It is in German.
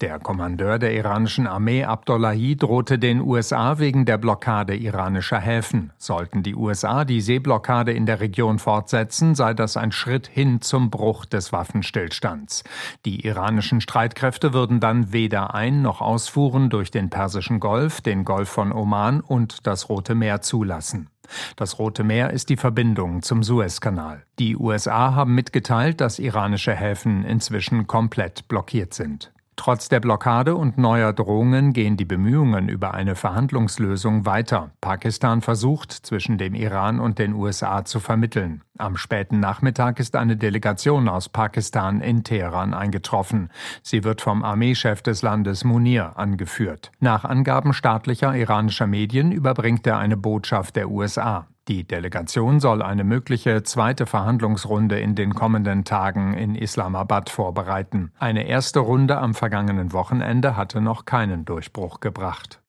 Der Kommandeur der iranischen Armee Abdollahi drohte den USA wegen der Blockade iranischer Häfen. Sollten die USA die Seeblockade in der Region fortsetzen, sei das ein Schritt hin zum Bruch des Waffenstillstands. Die iranischen Streitkräfte würden dann weder Ein- noch Ausfuhren durch den Persischen Golf, den Golf von Oman und das Rote Meer zulassen. Das Rote Meer ist die Verbindung zum Suezkanal. Die USA haben mitgeteilt, dass iranische Häfen inzwischen komplett blockiert sind. Trotz der Blockade und neuer Drohungen gehen die Bemühungen über eine Verhandlungslösung weiter. Pakistan versucht, zwischen dem Iran und den USA zu vermitteln. Am späten Nachmittag ist eine Delegation aus Pakistan in Teheran eingetroffen. Sie wird vom Armeechef des Landes Munir angeführt. Nach Angaben staatlicher iranischer Medien überbringt er eine Botschaft der USA. Die Delegation soll eine mögliche zweite Verhandlungsrunde in den kommenden Tagen in Islamabad vorbereiten. Eine erste Runde am vergangenen Wochenende hatte noch keinen Durchbruch gebracht.